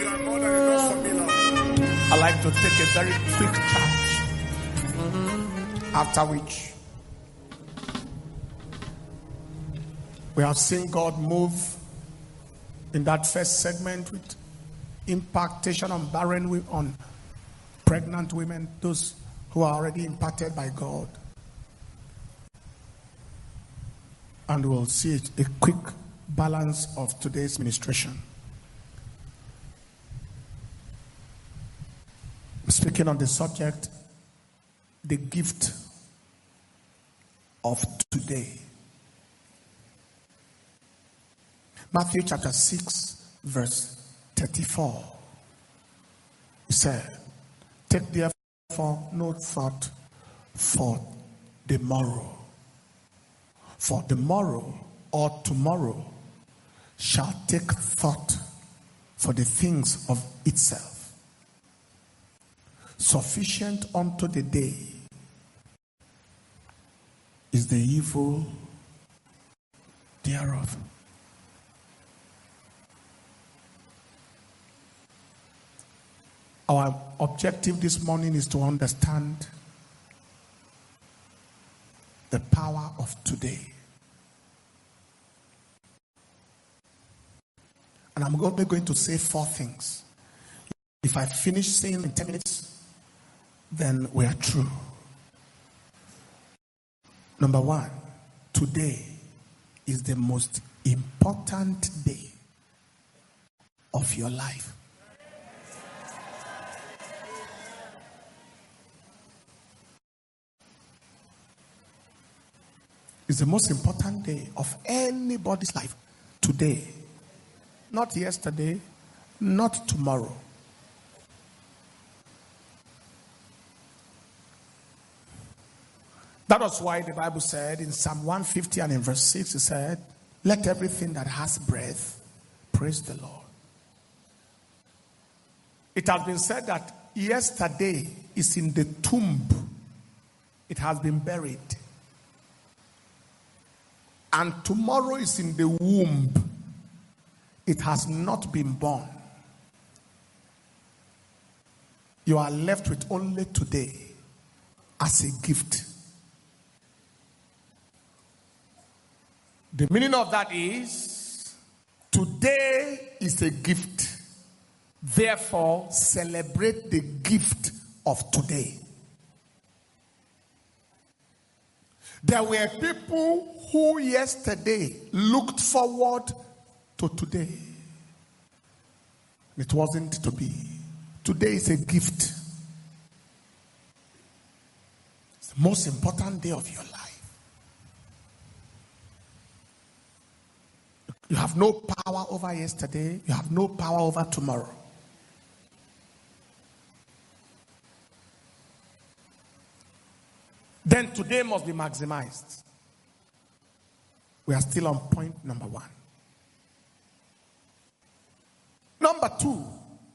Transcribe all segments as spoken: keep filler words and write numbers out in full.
You are more than enough for me, Lord. I like to take a very quick charge. After which, we have seen God move in that first segment with impactation on barren women, on pregnant women, those who are already impacted by God. And we'll see a quick balance of today's ministration. Speaking on the subject, the gift of today. Matthew chapter six, verse thirty-four. He said, take therefore no thought for the morrow. For the morrow or tomorrow shall take thought for the things of itself. Sufficient unto the day is the evil thereof. Our objective this morning is to understand the power of today. And I'm only going to say four things. If I finish saying in ten minutes, then we are true. Number one, today is the most important day of your life. It's the most important day of anybody's life. Today. Not yesterday, not tomorrow. That was why the Bible said in Psalm one fifty and in verse six, it said, let everything that has breath praise the Lord. It has been said that yesterday is in the tomb. It has been buried. And tomorrow is in the womb. It has not been born. You are left with only today as a gift. The meaning of that is, today is a gift. Therefore, celebrate the gift of today. There were people who yesterday looked forward to today. It wasn't to be. Today is a gift. It's the most important day of your life. You have no power over yesterday. You have no power over tomorrow. Then today must be maximized. We are still on point number one. Number two,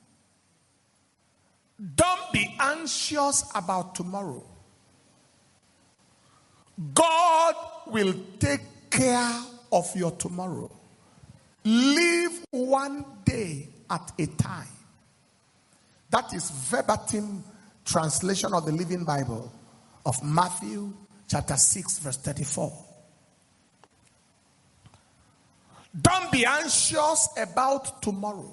don't be anxious about tomorrow. God will take care of your tomorrow. Live one day at a time. That is verbatim translation of the Living Bible of Matthew chapter six verse thirty-four. Don't be anxious about tomorrow.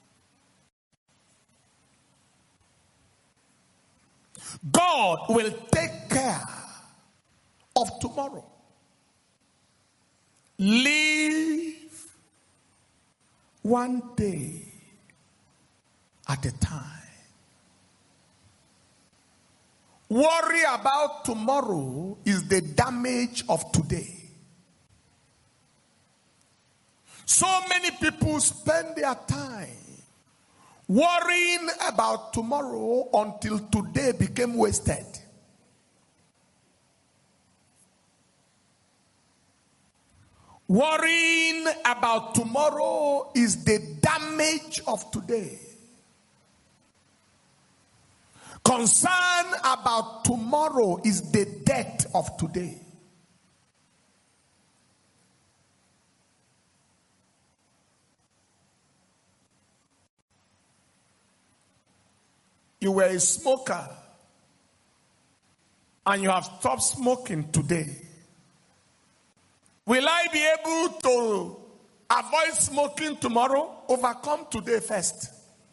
God will take care of tomorrow. Live one day at a time. Worry about tomorrow is the damage of today. So many people spend their time worrying about tomorrow until today became wasted. Worrying about tomorrow is the damage of today. Concern about tomorrow is the death of today. you were a smoker and you have stopped smoking today, will I be able to avoid smoking tomorrow? Overcome today first.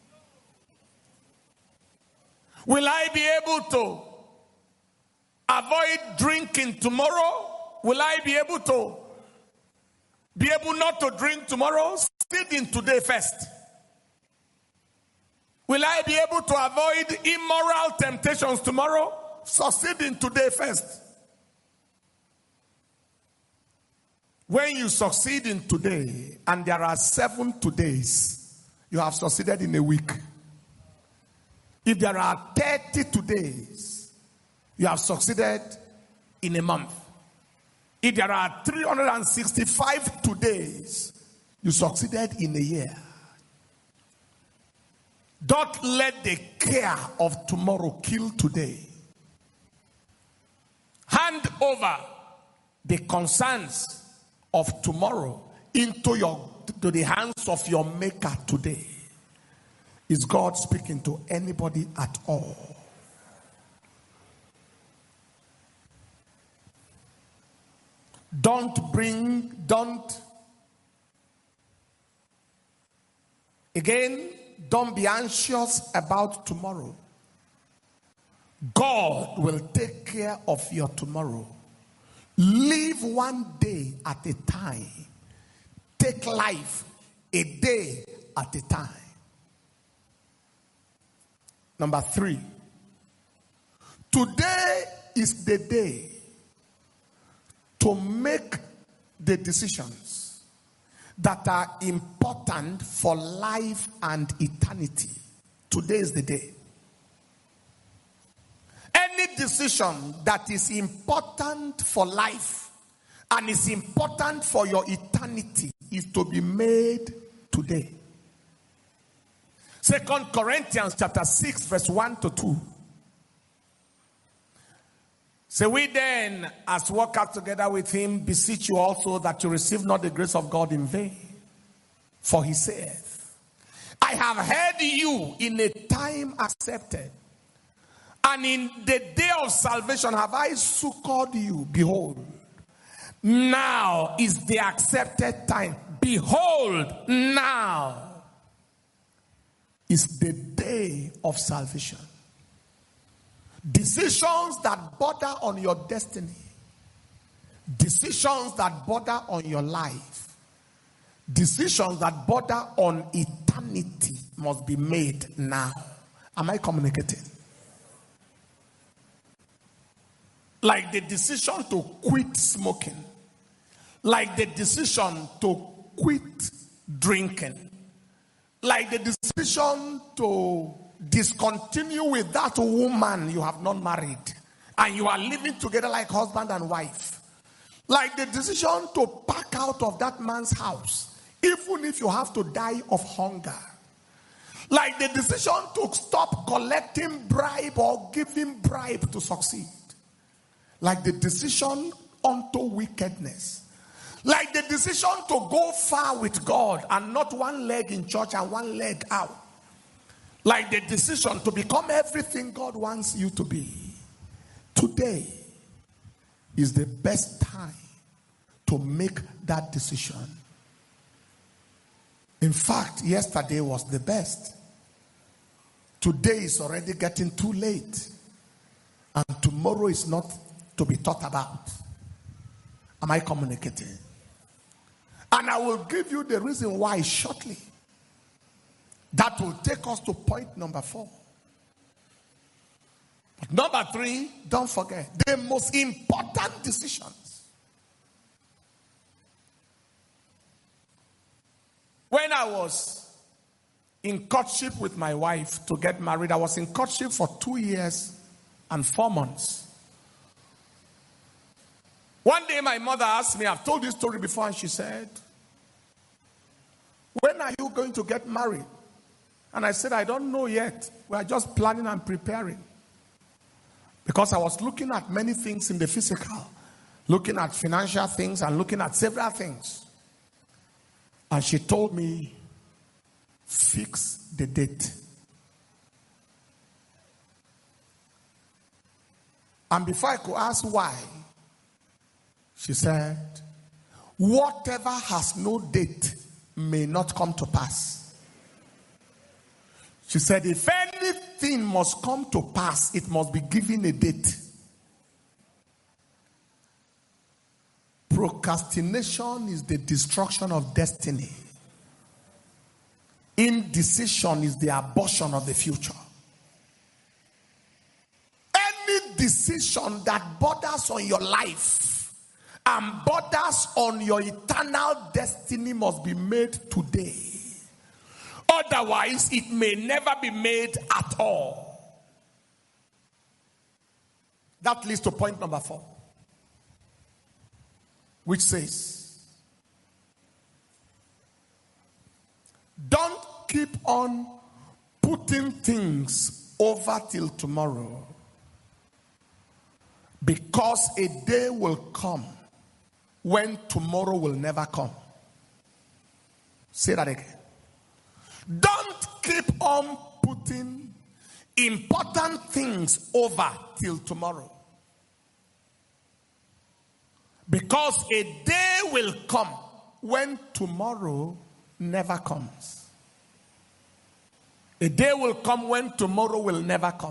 Will I be able to avoid drinking tomorrow? Will I be able to be able not to drink tomorrow? Succeed in today first. Will I be able to avoid immoral temptations tomorrow? Succeed in today first. When you succeed in today, and there are seven todays, you have succeeded in a week. If there are thirty todays, you have succeeded in a month. If there are three hundred sixty-five todays, you succeeded in a year. Don't let the care of tomorrow kill today. Hand over the concerns of tomorrow into your to the hands of your maker today. Is God speaking to anybody at all? Don't bring, don't, again, don't be anxious about tomorrow. God will take care of your tomorrow. Live one day at a time. Take life a day at a time. Number three. Today is the day to make the decisions that are important for life and eternity. Today is the day. Any decision that is important for life and is important for your eternity is to be made today. Second Corinthians chapter six verse one to two. So we then, as workers together with him, beseech you also that you receive not the grace of God in vain. For he saith, I have heard you in a time accepted, and in the day of salvation have I succored you. Behold, now is the accepted time. Behold, now is the day of salvation. Decisions that border on your destiny, decisions that border on your life, decisions that border on eternity must be made now. Am I communicating? Like the decision to quit smoking, like the decision to quit drinking, like the decision to discontinue with that woman you have not married and you are living together like husband and wife, like the decision to pack out of that man's house even if you have to die of hunger, like the decision to stop collecting bribe or giving bribe to succeed, like the decision unto wickedness, like the decision to go far with God and not one leg in church and one leg out, like the decision to become everything God wants you to be. Today is the best time to make that decision. In fact, yesterday was the best. Today is already getting too late. And tomorrow is not to be thought about. Am I communicating? And I will give you the reason why shortly. That will take us to point number four. But number three, don't forget, the most important decisions. When I was in courtship with my wife to get married, I was in courtship for two years and four months. One day my mother asked me, I've told this story before, and she said, when are you going to get married? And I said, I don't know yet. We are just planning and preparing. Because I was looking at many things in the physical, looking at financial things and looking at several things. And she told me, fix the date. And before I could ask why, she said, whatever has no date may not come to pass. She said, if anything must come to pass, it must be given a date. Procrastination is the destruction of destiny. Indecision is the abortion of the future. Any decision that borders on your life and borders on your eternal destiny must be made today. Otherwise, it may never be made at all. That leads to point number four, which says, don't keep on putting things over till tomorrow, because a day will come when tomorrow will never come. Say that again. Don't keep on putting important things over till tomorrow, because a day will come when tomorrow never comes. A day will come when tomorrow will never come.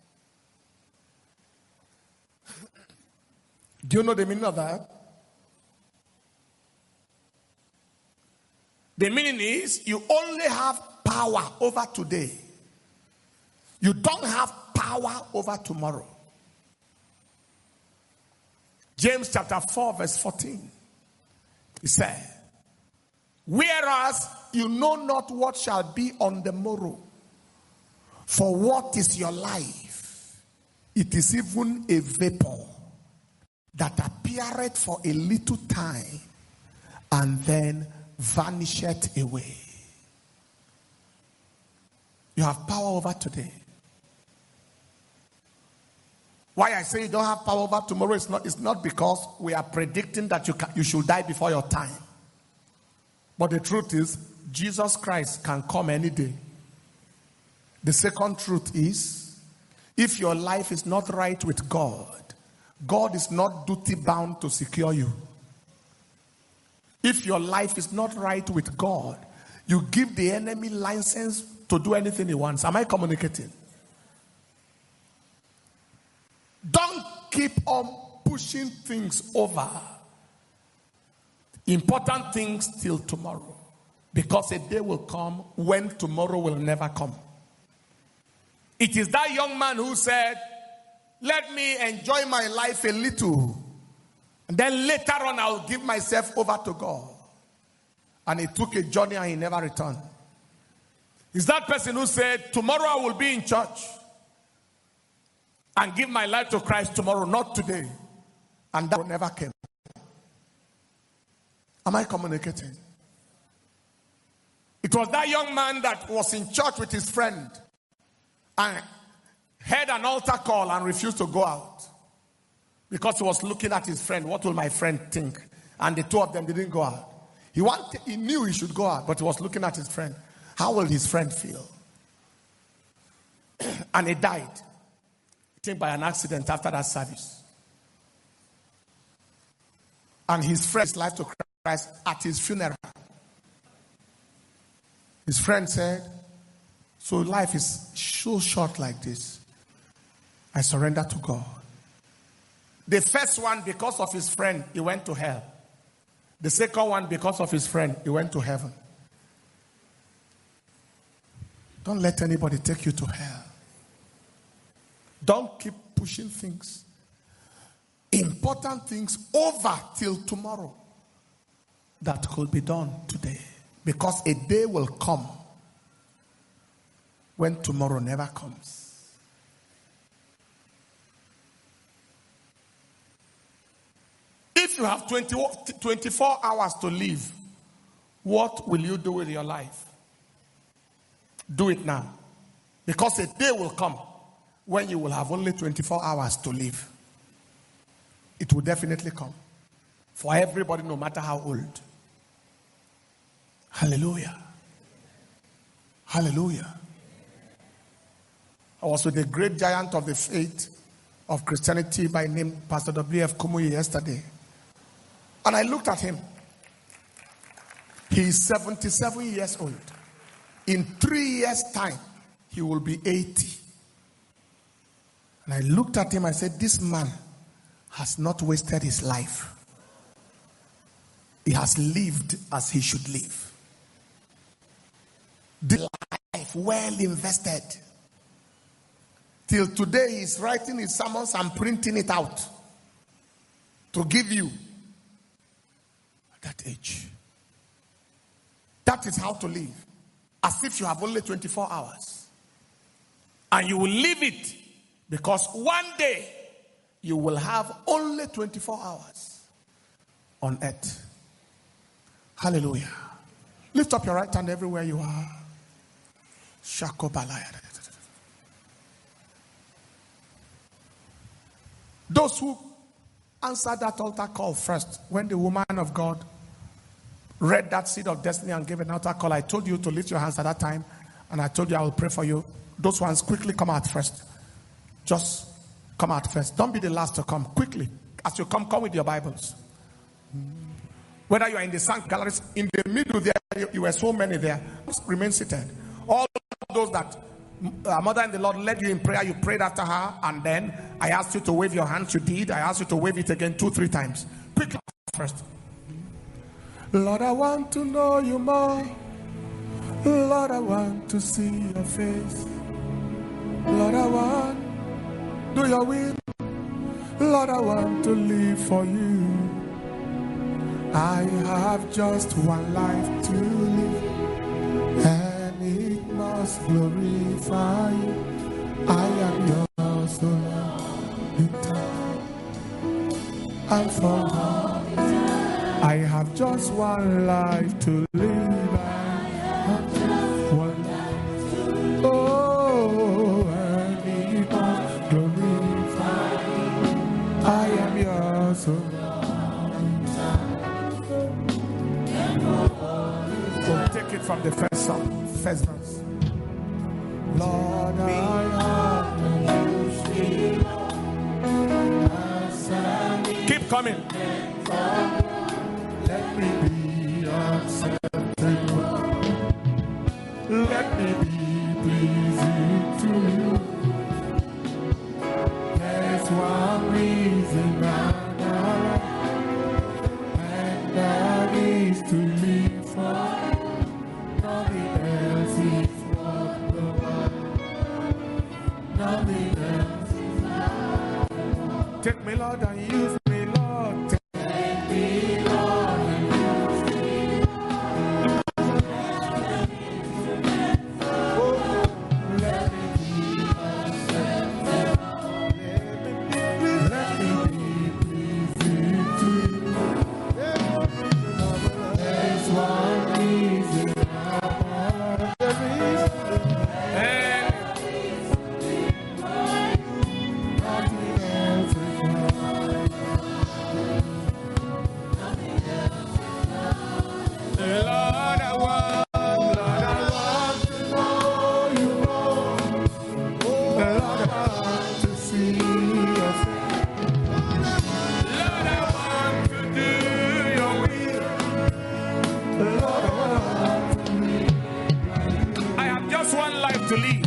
Do you know the meaning of that? The meaning is you only have power over today. You don't have power over tomorrow. James chapter four verse fourteen. He said, whereas you know not what shall be on the morrow, for what is your life? It is even a vapor that appeareth for a little time and then vanisheth away. You have power over today. Why I say you don't have power over tomorrow is not, it's not because we are predicting that you, can, you should die before your time. But the truth is, Jesus Christ can come any day. The second truth is, if your life is not right with God, God is not duty bound to secure you. If your life is not right with God, you give the enemy license to do anything he wants. Am I communicating? Don't keep on pushing things over, important things, till tomorrow, because a day will come when tomorrow will never come. It is that young man who said, let me enjoy my life a little, and then later on I'll give myself over to God. And he took a journey and he never returned. It's that person who said, tomorrow I will be in church and give my life to Christ tomorrow, not today. And that never came. Am I communicating? It was that young man that was in church with his friend and heard an altar call and refused to go out because he was looking at his friend. What will my friend think? And the two of them didn't go out. He wanted, he knew he should go out, but he was looking at his friend. How will his friend feel? And he died, I think by an accident after that service. And his friend's life to Christ at his funeral. His friend said, so life is so short like this. I surrender to God. The first one, because of his friend, he went to hell. The second one, because of his friend, he went to heaven. Don't let anybody take you to hell. Don't keep pushing things, important things, over till tomorrow that could be done today. Because a day will come when tomorrow never comes. If you have twenty, twenty-four hours to live, what will you do with your life? Do it now. Because a day will come when you will have only twenty-four hours to live. It will definitely come. For everybody, no matter how old. Hallelujah. Hallelujah. I was with a great giant of the faith of Christianity by name Pastor W F Kumuyi yesterday. And I looked at him. He is seventy-seven years old. In three years' time, he will be eighty. And I looked at him and said, this man has not wasted his life. He has lived as he should live. The life well invested. Till today, he's writing his sermons and printing it out to give you at that age. That is how to live. As if you have only twenty-four hours. And you will live it because one day you will have only twenty-four hours on earth. Hallelujah. Lift up your right hand everywhere you are. Shakobalaya. Those who answered that altar call first, when the woman of God read that seed of destiny and gave an altar call, I told you to lift your hands at that time, and I told you I will pray for you. Those ones, quickly come out first. Just come out first. Don't be the last to come. Quickly. As you come, come with your Bibles. Whether you are in the Saint Galleries, in the middle there, you, you were so many there. Just remain seated. All those that uh, Mother in the Lord led you in prayer, you prayed after her, and then I asked you to wave your hands, you did. I asked you to wave it again two, three times. Quickly first. Lord, I want to know you more. Lord, I want to see your face. Lord, I want to do your will. Lord, I want to live for you. I have just one life to live, and it must glorify you. I am yours, O Lord, and for all. I have just one life to live. I have just one life to live. Oh, and it must glorify you. I am yours, O Lord. So take it from the first song, first verse. Lord, I have keep coming. Let me be acceptable. Let me be pleasing to you. There's one reason I'm alive, and that is to live for nothing else is worth the while. Nothing else is worth. Take me, Lord, and use me, Lord. Take me, Lord, and use me. Oh, let me be acceptable. Let me be pleasing to you. There's one reason I'm alive. To leave.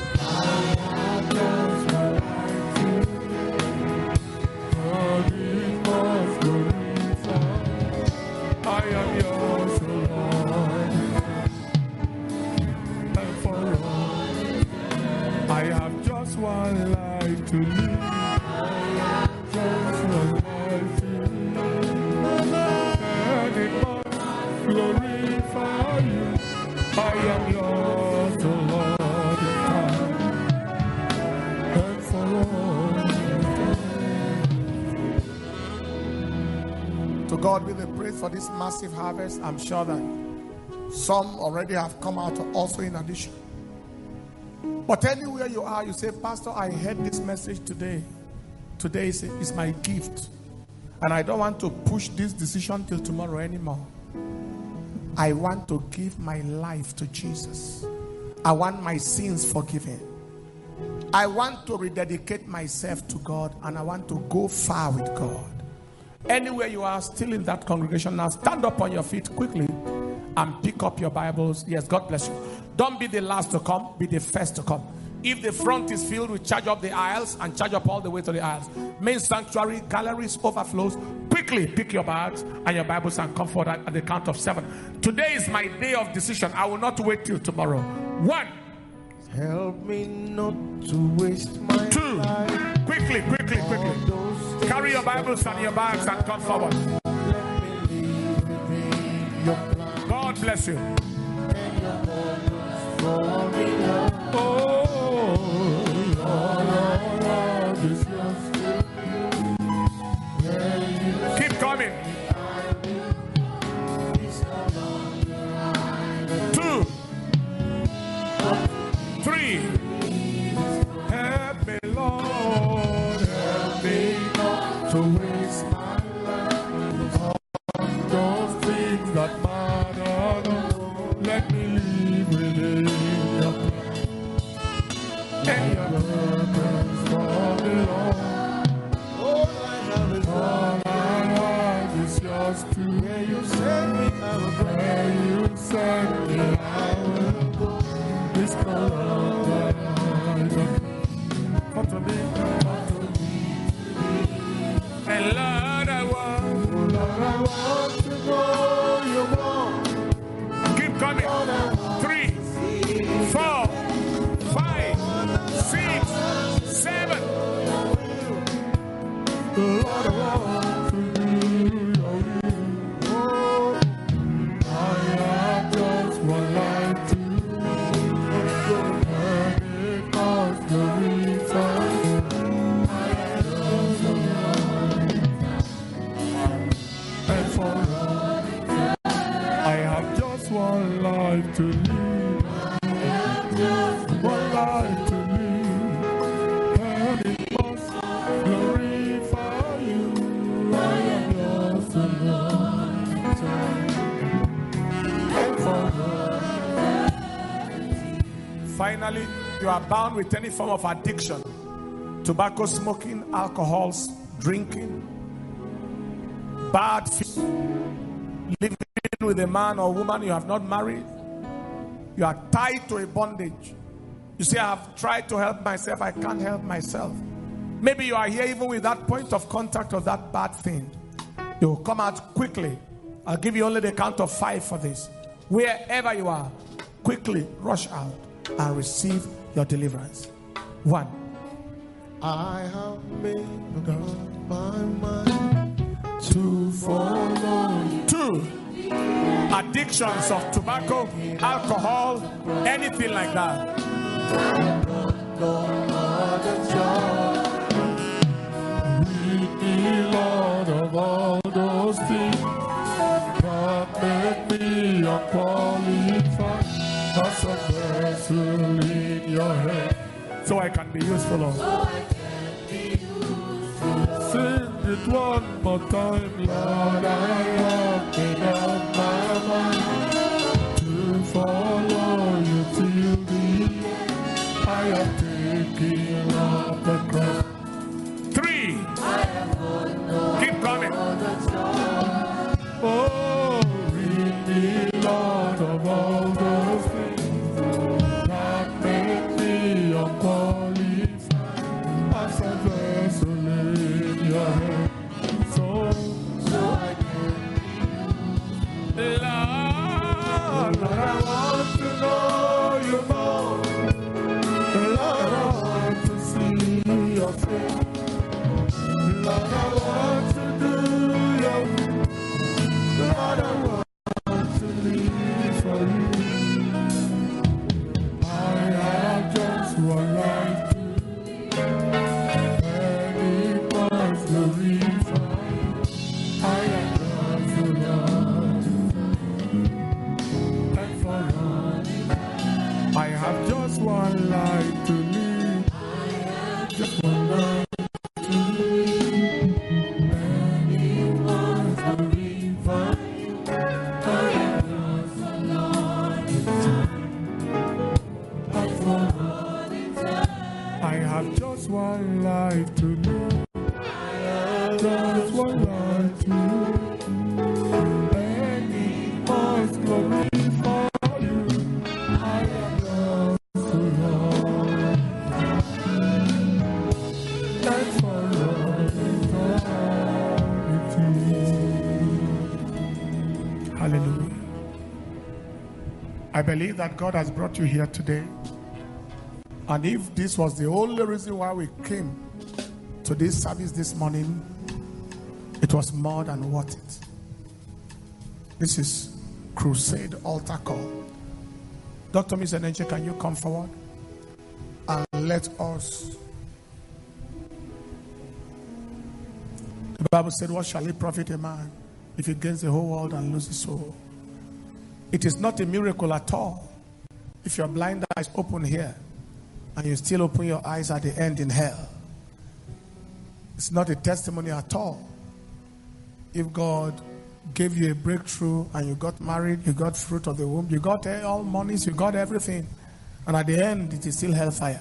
I am yours, O Lord, and for all I have just one life to live. I have just one life to live, and it must glorify you. I am yours, O Lord. To God be the praise for this massive harvest. I'm sure that some already have come out also in addition. But anywhere you are, you say, Pastor, I heard this message today. Today is, is my gift. And I don't want to push this decision till tomorrow anymore. I want to give my life to Jesus. I want my sins forgiven. I want to rededicate myself to God, and I want to go far with God. Anywhere you are still in that congregation now, stand up on your feet quickly and pick up your Bibles. Yes, God bless you. Don't be the last to come, be the first to come. If the front is filled, we charge up the aisles and charge up all the way to the aisles. Main sanctuary, galleries, overflows. Quickly pick your bags and your Bibles and come forward at, at the count of seven. Today is my day of decision. I will not wait till tomorrow. One. Help me not to waste my Two. life. Quickly, quickly, quickly. Carry your Bibles and your bags and come forward. Let me live within your plan. God bless you. And your purpose for me, Lord. Oh, Lord, Lord, is yours to you. keep coming. Two. Three. Help me, Lord. Help me not to waste my life on those things that matter. Let me live within your plan and your purpose for me, Lord. All I have is All I have is yours to where you send me, I will go. where you send me. I will go. This color that I don't want to be. And Lord, I want, Lord, I want to know you more. keep coming. Three, four, five, six, seven. Lord, I want to do your will. Oh, I have just one life to live. And it costs the reason. I have just one life. And for all, I have just one life to live. One life to live. And it must glorify you. I am yours alone. And for finally, you are bound with any form of addiction. Tobacco smoking, alcohols, drinking, bad feeling, living with a man or woman you have not married. You are tied to a bondage. You say, I have tried to help myself, I can't help myself. Maybe you are here even with that point of contact of that bad thing. You will come out quickly. I'll give you only the count of five for this. Wherever you are, quickly rush out and receive your deliverance. One. I have made up my mind to follow you. Two. Addictions of tobacco, alcohol, anything like that. No other joy. Lead me, Lord, of all those things that make me unqualified as a vessel in your hand, so I can be useful, Lord. So I can be useful. Sing it one more time, Lord. I have made up my mind to follow you till the end. I have taken up the cross. Three. Keep coming. Oh, rid me, Lord, of all those things that make me unqualified as a vessel in your hand. So, so I can be used. Lord, Lord, I want to know you more. Lord, I want to see your face. Lord, I want to do your will. Lord, I want to live for you. I have just one life to live, and it must glorify. I am God's Lord, and for all, I have just one life to live. I have just one life. I have just one life to live. Just one life to live. And it must glorify you. I am yours to Lord. That's for eternity. Hallelujah. I believe that God has brought you here today. And if this was the only reason why we came to this service this morning, it was more than worth it. This is Crusade Altar Call. Doctor Mister Nenche, can you come forward? And let us. The Bible said, what shall it profit a man if he gains the whole world and loses his soul? It is not a miracle at all if your blind eyes open here and you still open your eyes at the end in hell. It's not a testimony at all. If God gave you a breakthrough and you got married, you got fruit of the womb, you got all monies, you got everything, and at the end it is still hellfire.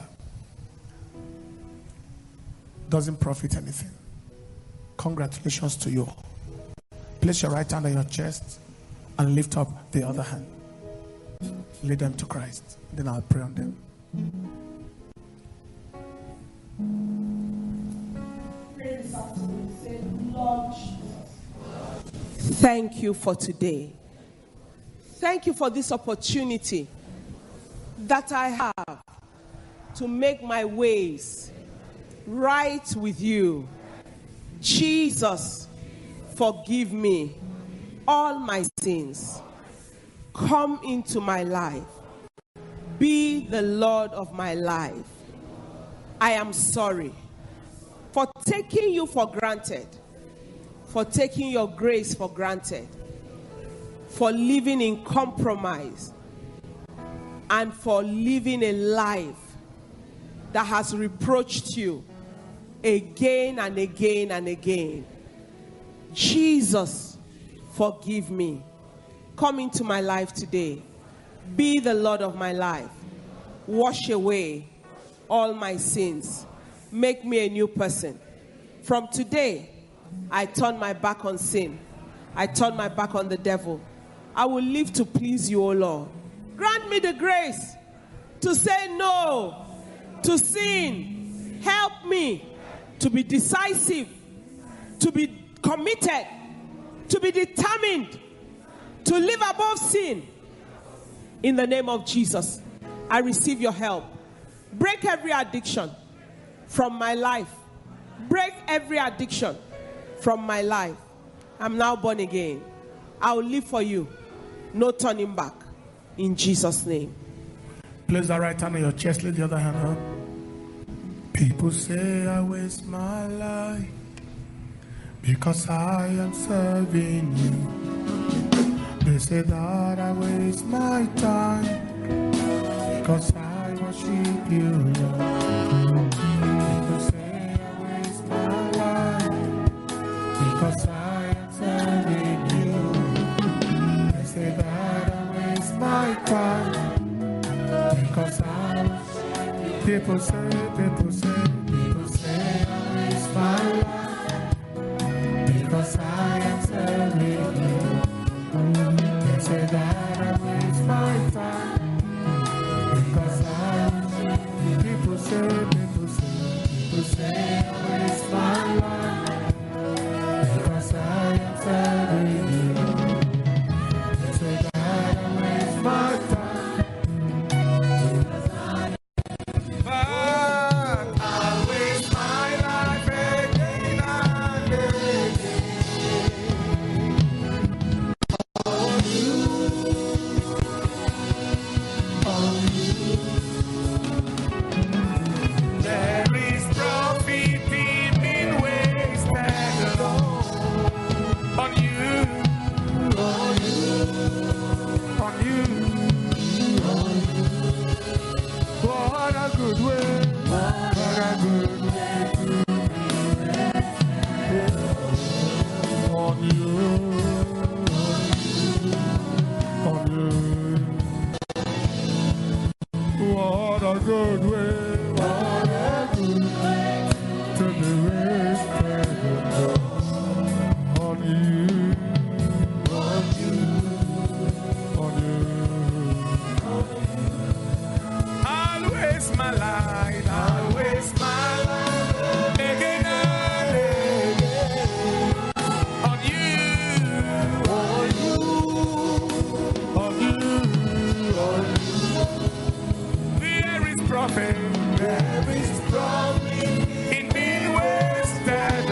Doesn't profit anything. Congratulations to you. Place your right hand on your chest and lift up the other hand. Lead them to Christ. Then I'll pray on them. Thank you for today. Thank you for this opportunity that I have to make my ways right with you. Jesus, forgive me all my sins. Come into my life. Be the Lord of my life. I am sorry for taking you for granted, for taking your grace for granted, for living in compromise, and for living a life that has reproached you again and again and again. Jesus, forgive me. Come into my life today. Be the Lord of my life. Wash away all my sins. Make me a new person. From today, I turn my back on sin. I turn my back on the devil. I will live to please you, O Lord. Grant me the grace to say no to sin. Help me to be decisive, to be committed, to be determined, to live above sin. In the name of Jesus, I receive your help. Break every addiction from my life. Break every addiction from my life. I'm now born again. I will live for you. No turning back. In Jesus' name. Place the right hand on your chest, lay the other hand up. People say I waste my life because I am serving you. They say that I waste my time because I worship you, Lord. People say I waste my life because I am serving you. They say that I waste my time because I worship you. People say, people say, people say I waste my life because I am serving you. They say that I waste my time because I people say, people say, people say I waste my life because I am serving you. They say that I waste my time because I but I waste my life again and again. There is profit in being wasted on you, on you, on you, on you. What a good way, what a good way to be on you, on you. What a good way, what a to be wasted on you, on you, on you. I'll waste my life, I'll waste my life again and again on you, On you, on you, on you. there is profit, There is profit in being wasted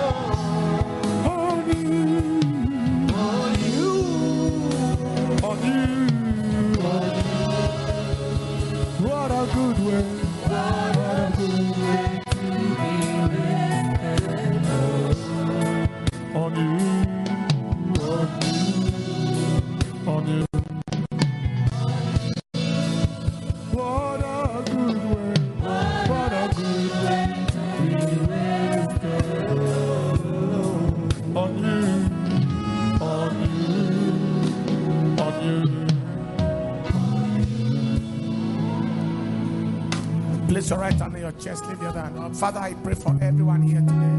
on you, on you. on you, on you. What a good way, what a good way to be wasted on you, on you, on you. What a good way, what a good way to be wasted on you, on you, on you. Place your right hand on your chest, leave the other hand up. Father, I pray for everyone here today.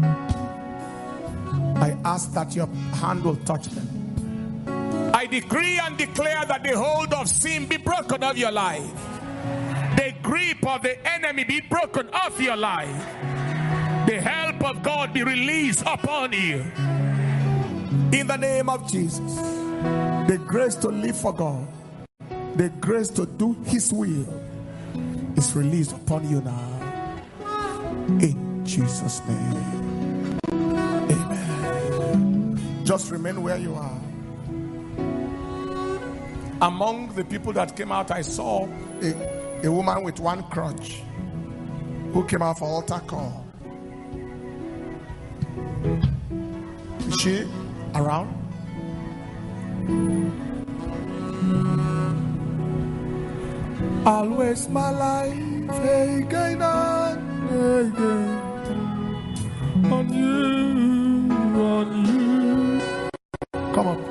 I ask that your hand will touch them. I decree and declare that the hold of sin be broken off your life. The grip of the enemy be broken off your life. The help of God be released upon you. In the name of Jesus. The grace to live for God. The grace to do His will is released upon you now. In Jesus' name. Amen. Just remain where you are. Among the people that came out, I saw a, a woman with one crutch who came out for altar call. Is she around? I'll waste my life again and again on you, on you. Come on.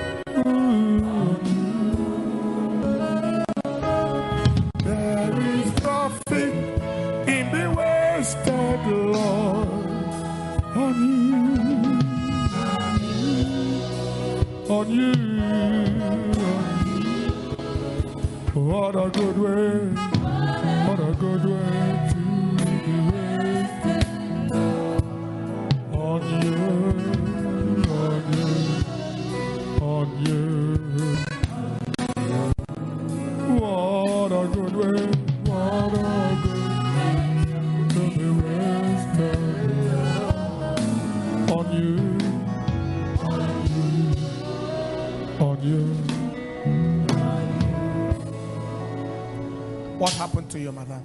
There is profit in the wasted Lord on you, on you, on you. What a good way, what a good way to be wasted on you, on you, on you. What a good way, what a good way to be wasted on you, on you. What happened to you, madam?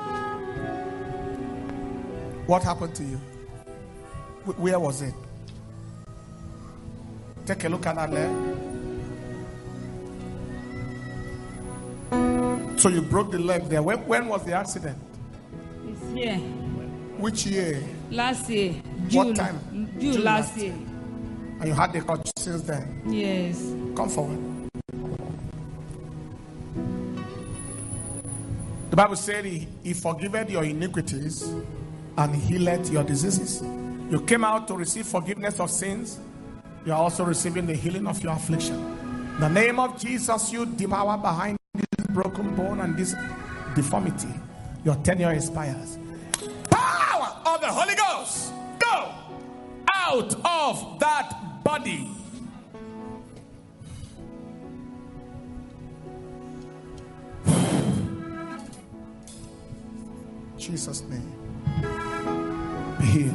What happened to you? Wh- Where was it? Take a look at that leg. So you broke the leg there. When, when was the accident? It's here. Which year? Last year. June. What time? June, June last last year. And you had the crutch since then. Yes. Come forward. The Bible said he, he forgiveth your iniquities and healeth your diseases. You came out to receive forgiveness of sins. You are also receiving the healing of your affliction. In the name of Jesus, you devour behind this broken bone and this deformity. Your tenure expires. Power of the Holy Ghost, go out of that body. Jesus' name. Be healed.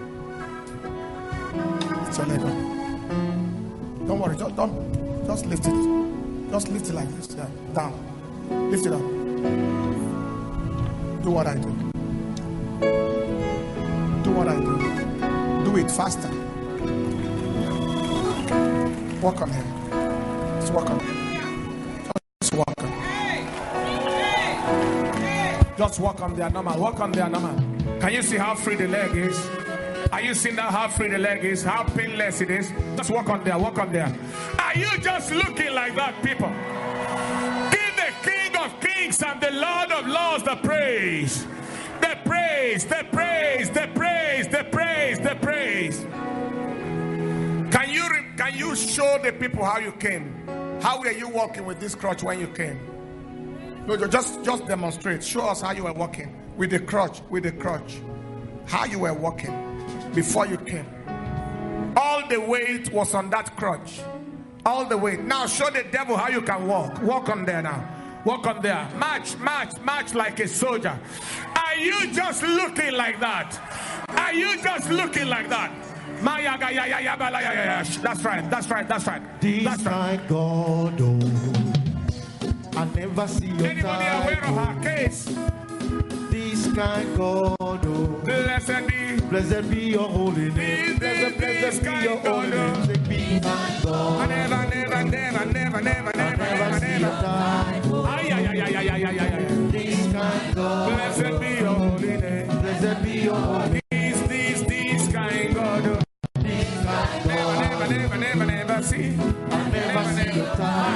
It's your leg up. Don't worry, just don't just lift it. Just lift it like this. Yeah, down. Lift it up. Do what I do. Do what I do. Do it faster. Walk on him. Just walk on him. Just walk on him. Just walk on there normal. Walk on there normal. Can you see how free the leg is? Are you seeing that how free the leg is? How painless it is? Just walk on there. Walk on there. Are you just looking like that, people? Give the King of Kings and the Lord of Lords the praise. The praise. praise, the praise, the praise, the praise, the praise. Can you can you show the people how you came? How were you walking with this crutch when you came? No, just just demonstrate. Show us how you were walking with the crutch, with the crutch. How you were walking before you came. All the weight was on that crutch. All the weight. Now show the devil how you can walk. Walk on there now. Walk on there. March, march, march like a soldier. Are you just looking like that? Are you just looking like that? That's right, that's right, that's right. This That's right. my God, oh, I never see your Anybody aware of her case? This kind God, oh, Blessed be. blessed be your holy name. This, Blessed, this, blessed be your this holy kind name. God, Blessed be my I God. never, never, never, never, never, I never, never never, see your never. time. Ay, ay, ay, ay, ay, ay, ay, ay. This kind God, Blessed be your holy name. blessed be your holy name. This, this, this kind God. Never, never, never, never, never see. I never see your time.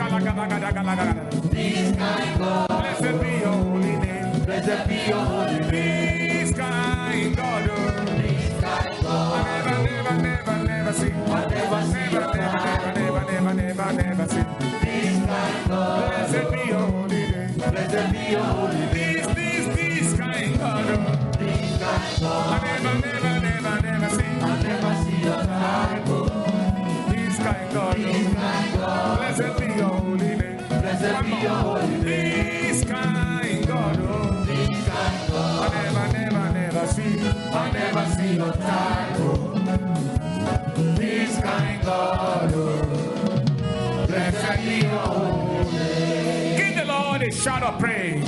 This kind God, Blessed be your holy name. blessed be your holy name. This kind God. This kind God, I never, never, never, never see. I never see Never, your never, time. never, never, never, never see. This kind God, Blessed be your holy name. blessed be your holy name. This, this, this kind God. This kind God, I never, never, never, never see. I never see your time. This kind God. This kind God, Blessed be your holy name. blessed be your holy name. This kind God. Oh. This kind God, I never, never, never see. I never see your time. This kind God, blessed be your holy name. Give the Lord a shout of praise.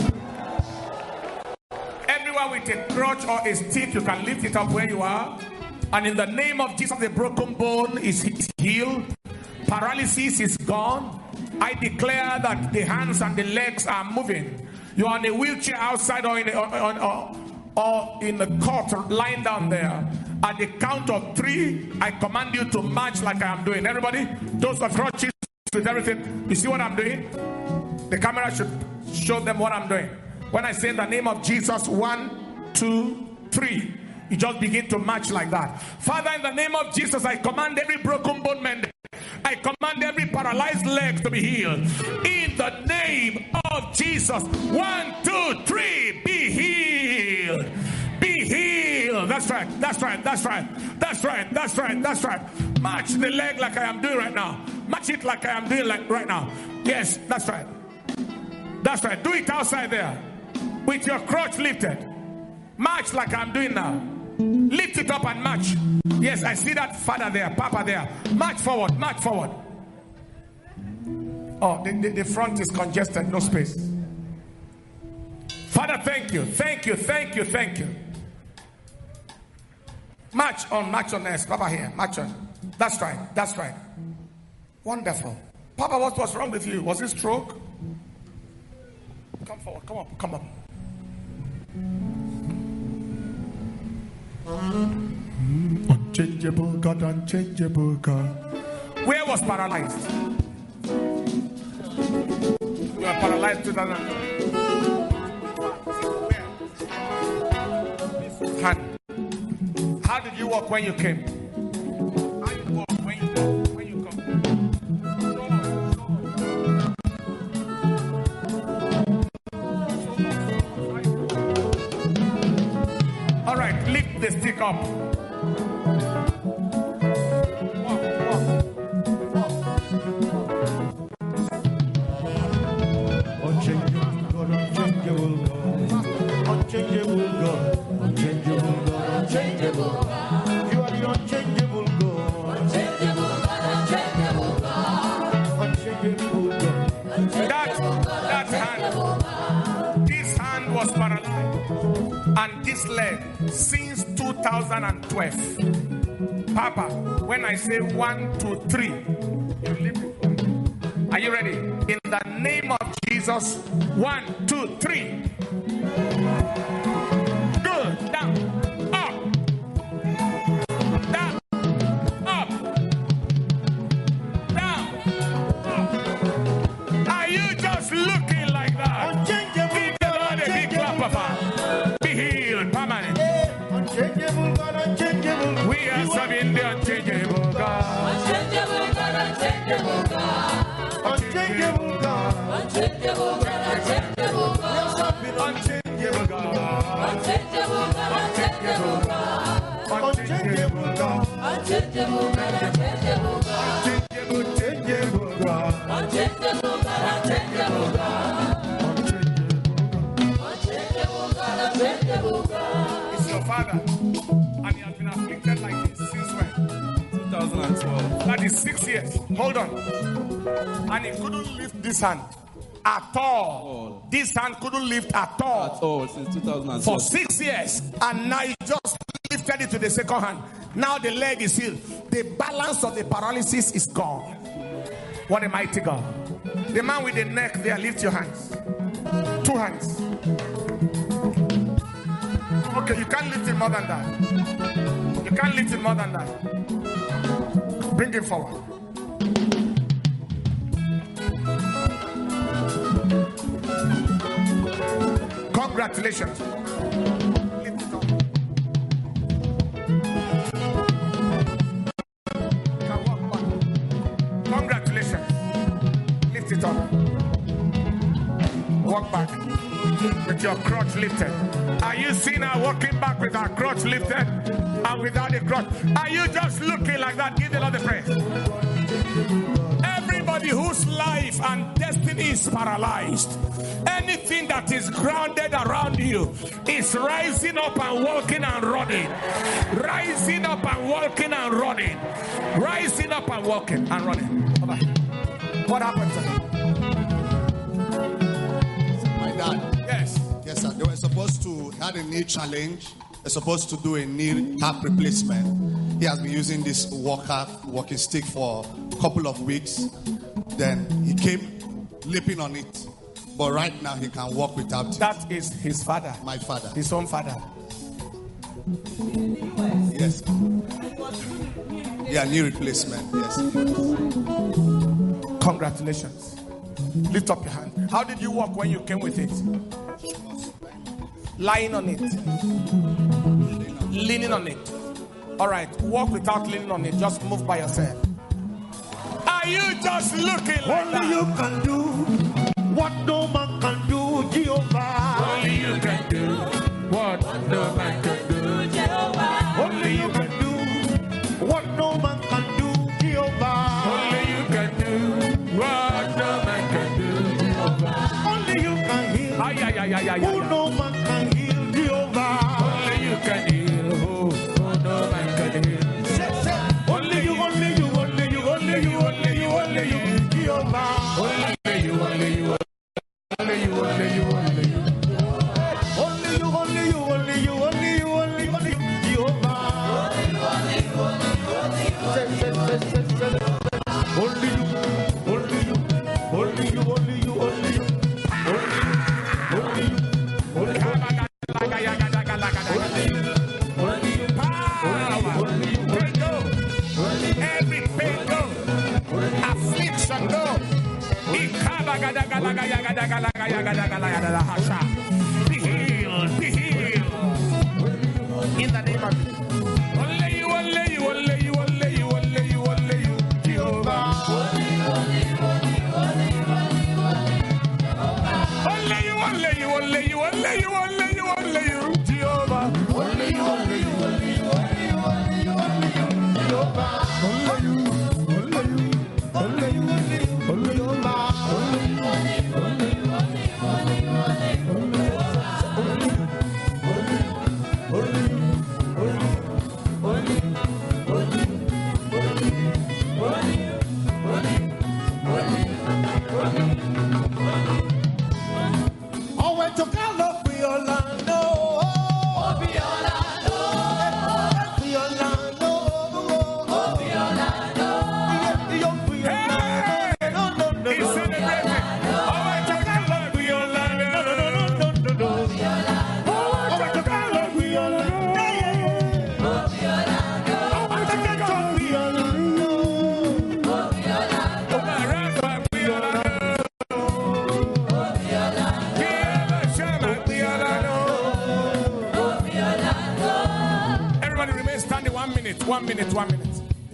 Everyone with a crutch or a stick, you can lift it up where you are. And in the name of Jesus, the broken bone is healed. Paralysis is gone. I declare that the hands and the legs are moving. You are in a wheelchair outside or in a, or, or, or in the court lying down there. At the count of three, I command you to march like I am doing. Everybody, those with crutches, with everything, you see what I'm doing? The camera should show them what I'm doing. When I say in the name of Jesus, one, two, three, you just begin to march like that. Father, in the name of Jesus, I command every broken bone mended. I command every paralyzed leg to be healed. In the name of Jesus. One, two, three. Be healed. Be healed. That's right. That's right. That's right. That's right. That's right. That's right. March the leg like I am doing right now. March it like I am doing like right now. Yes, that's right. That's right. Do it outside there. With your crutch lifted. March like I'm doing now. Lift it up and march. Yes, I see that father there, papa there. March forward, march forward. Oh, the, the, the front is congested, no space. Father, thank you, thank you, thank you, thank you. March on, march on next. Papa here, march on. That's right, that's right. Wonderful. Papa, what was wrong with you? Was it stroke? Come forward, come up, come up. Unchangeable God, unchangeable God. Where was paralyzed? You were paralyzed two thousand. Hand. How did you walk when you came? How you walk when you walk when you come? All right, lift the stick up. Unchangeable God, unchangeable God. Unchangeable God, unchangeable God, unchangeable God. You are the unchangeable God. Unchangeable God, unchangeable God. Unchangeable God. That, that hand, this hand was paralyzed, and this leg since two thousand twelve. Papa, when I say one, two, three, you lift it for me. Are you ready? In the name of Jesus, one, two, three. Good. Down. Up. Down. Up. Down. Up. Are you just looking like that? Unchangeable Give the Lord a big clap, Papa. Be healed, Papa. Unchangeable God, unchangeable God. Unchangeable God. Unchangeable God, unchangeable God. Unchangeable God. Unchangeable God, unchangeable God. Unchangeable God. Unchangeable God, unchangeable God. Unchangeable God, unchangeable God. It's your father. And he has been afflicted like this since when? twenty twelve. That is six years. Hold on. And he couldn't lift this hand at all. This hand couldn't lift at all. At all since two thousand twelve. For six years. And now he just lifted it to the second hand. Now the leg is healed. The balance of the paralysis is gone. What a mighty God. The man with the neck there, lift your hands. Two hands. Okay, you can't lift it more than that. You can't lift it more than that. Bring it forward. Congratulations. Lift it up. You can walk back. Congratulations. Lift it up. Walk back with your crutch lifted. Are you seeing her walking back with her crutch lifted and without the crutch? Are you just looking like that? Give the Lord the praise. Everybody whose life and destiny is paralyzed, anything that is grounded around you is rising up and walking and running. Rising up and walking and running. Rising up and walking and running. What happened to him? My dad. Yes. Yes, sir. They were supposed to had a knee challenge. They're supposed to do a knee cap replacement. He has been using this walker walking stick for a couple of weeks. Then he came leaping on it. But right now he can walk without it. That is his father. My father. His own father. Yes. Yeah, knee replacement. Yes. Congratulations. Lift up your hand. How did you walk when you came with it? Lying on it. Leaning on it. All right. Walk without leaning on it. Just move by yourself. Are you just looking like Only that? you can do what no man can do, Jehovah. Only you can do what no man can do, Jehovah. Only you can do what no man can do, Jehovah. Only you can do what no man can do, Jehovah. Only you can heal Ay, ay, ay, ay, ay, who ay. no man can heal, Jehovah. Only you can heal who who no man can heal. Only you, only you, only you, only you, only you, only you, Jehovah. Only you, only you, only you, only you, only you. Only you, only you, only you, only you, only you, only you, Jehovah. Only you, only you, only you, only you, only you, only you, only you, only you. Power, break go. Every pain go. Affliction go. Be healed, be healed. In the name of Jesus. Only you, only you, only you, only you, only you, only you, Jehovah. Only you, only you, only you, only you, only you, only you, only you, only you, only you, only you, Jehovah. Only you, only you, only you, only you, only you, only you, Jehovah. Only you, only you, only you, only you, only you, I went to Calvary, Orlando. Orlando. He's celebrating. Oh, I took a love with your love. Everybody remain standing one minute, one minute, one minute.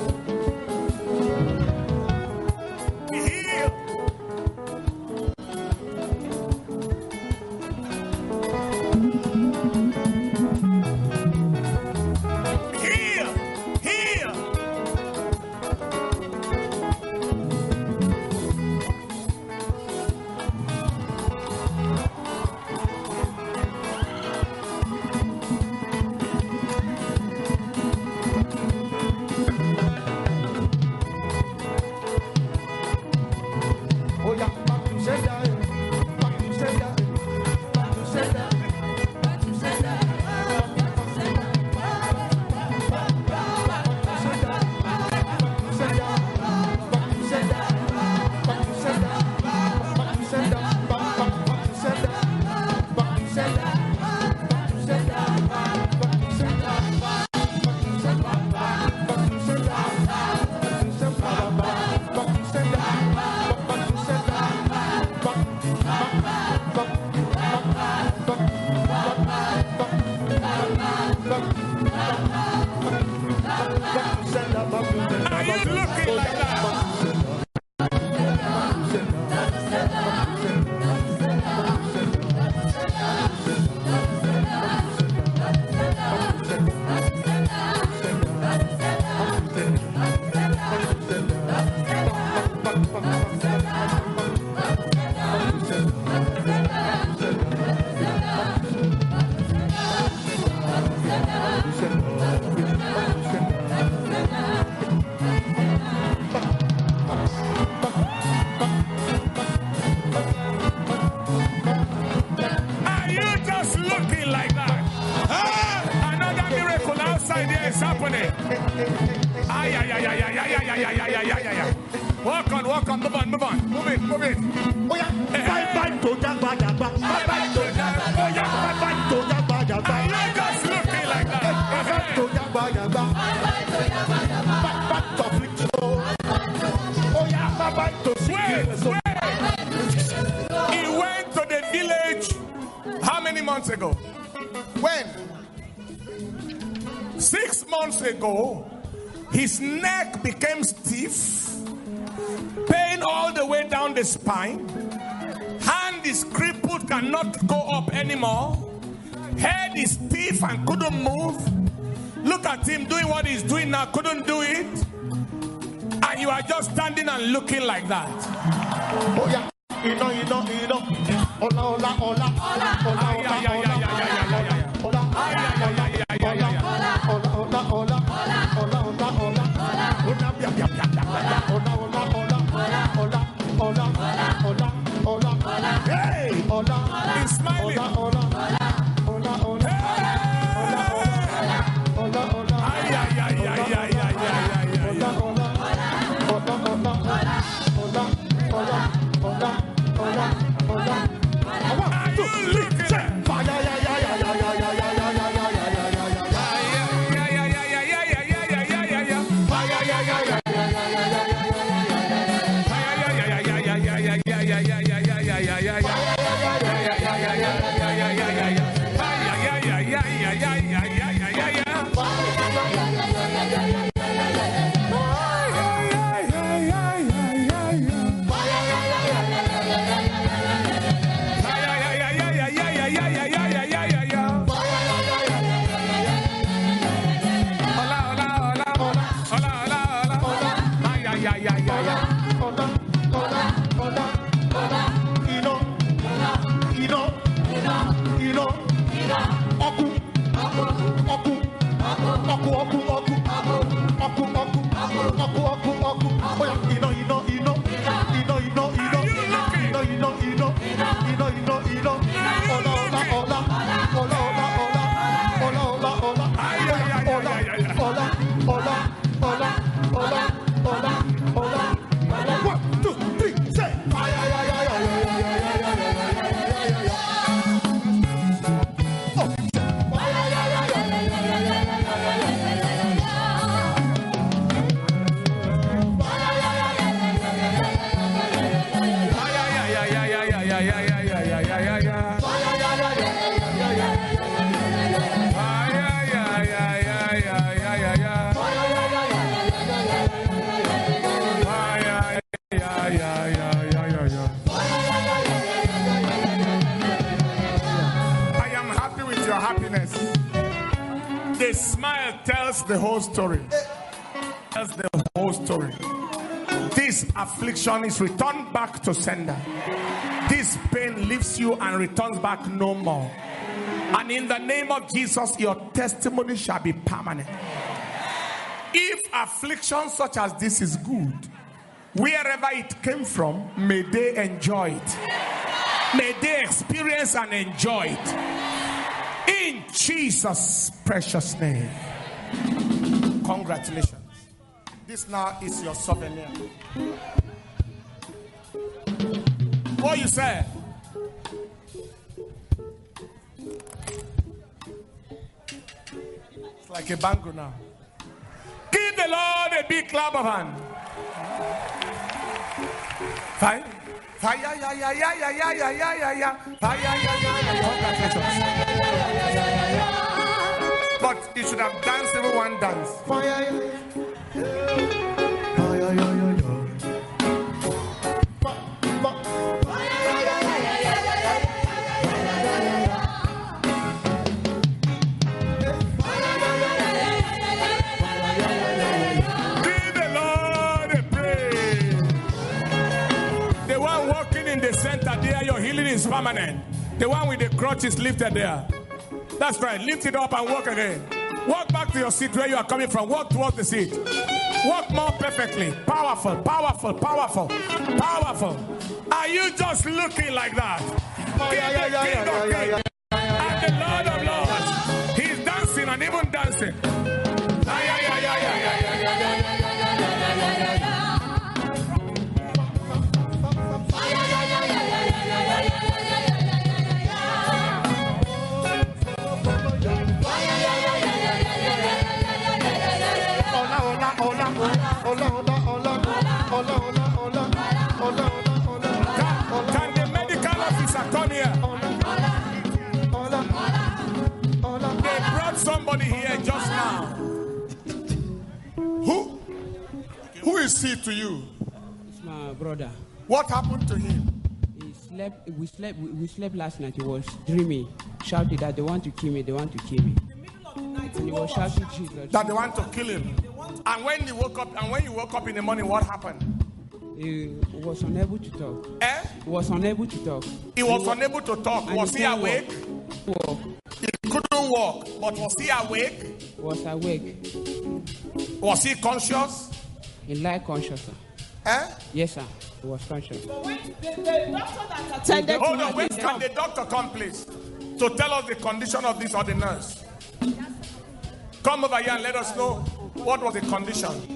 Are you looking like that? Happening. Ay, ay, ay, ay, ay, ay, ay, ay, ay, ay, ay, ay, ay. Walk on, walk on, move on, move on, move it, move it. Oh yeah, bye bye to Jabba Jabba, bye bye to Jabba, oh yeah, bye bye to Jabba Jabba. I like us looking like that. Bye bye to Jabba Jabba, bye bye to Jabba Jabba, bye bye to Affliction. Oh yeah, bye bye to sickness. Wait, wait. He went to the village. How many months ago? When? Six months ago, his neck became stiff, pain all the way down the spine, hand is crippled, cannot go up anymore, head is stiff and couldn't move. Look at him doing what he's doing now, couldn't do it, and you are just standing and looking like that. Oh yeah, you know, you know, you know. Hola, hola, hola, hola, hola, hola, hola, hola, hola, hola. Hola, hola, hola, hola, hola, hola, hola, hola, hola, hola, hola, hola, hey, hola, he's smiling, hola, hola, hola, hola, hola, hola, ay, ay, ay, ay, ay, ay, ay, ay, hola, hola, hola, hola, hola, hola, hola, hola, hola, one, two, three, check, fire, yeah, yeah, yeah, yeah, yeah, yeah, yeah, yeah. The whole story. That's the whole story. This affliction is returned back to sender. This pain leaves you and returns back no more. And in the name of Jesus, your testimony shall be permanent. If affliction such as this is good, wherever it came from, may they enjoy it. May they experience and enjoy it. In Jesus' precious name. Congratulations. This now is your souvenir. What you say? It's like a bango now. Give the Lord a big clap of hand. Fine. Fire, yeah, yeah, yeah, yeah, yeah, yeah, yeah, yeah, yeah. Fire, yeah, yeah, yeah, yeah. Congratulations. But you should have danced even one dance. Give the Lord a praise. The one walking in the center there, your healing is permanent. The one with the crutch is lifted there. That's right. Lift it up and walk again. Walk back to your seat where you are coming from. Walk towards the seat. Walk more perfectly. Powerful, powerful, powerful, powerful. Are you just looking like that? Give the King of Kings and the Lord of Lords. He's dancing and even dancing. Ay, ay, ay, ay, ay, ay, ay, ay, ay, ay. Can the medical officer come here? They brought somebody here just now. Who? Who is he to you? It's my brother. What happened to him? He slept. We slept. We, we slept last night. He was dreaming, shouting that they want to kill me. They want to kill me. And he was shouting Jesus. That they want to kill him. And when he woke up, and when you woke up in the morning, what happened? He was unable to talk. Eh? He was unable to talk. He was unable to talk. And Was he he couldn't awake? Walk. He couldn't walk. But was he awake? He was awake. Was he conscious? He lied conscious, sir. Eh? Yes, sir. He was conscious. The, the doctor that attended Hold to on, him wait, is can the doctor come, please? To tell us the condition of this or the nurse. Come over here and let us know what was the condition.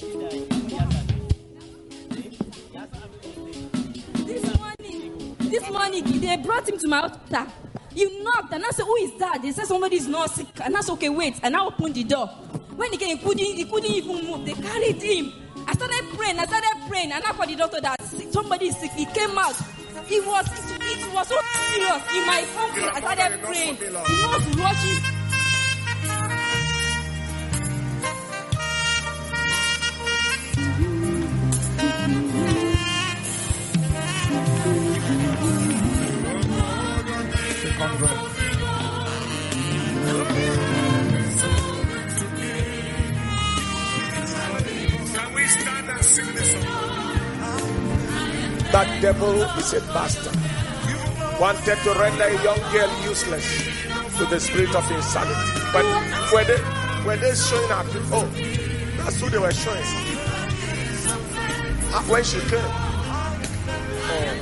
This morning, this morning, they brought him to my hospital. You knocked, and I said, "Who is that?" They said somebody is not sick, and I said, "Okay, wait." And I opened the door. When he came, he couldn't, he couldn't even move. They carried him. I started praying. I started praying, and I called the doctor that somebody is sick. He came out. It was, it was so serious. In my phone, I started praying. He was rushing. Can we stand and sing this song? That devil is a bastard. Wanted to render a young girl useless to the spirit of insanity. But were they, were they showing up? Oh, that's who they were showing. Ah, when she came. Oh.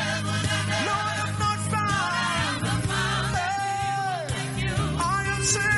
Say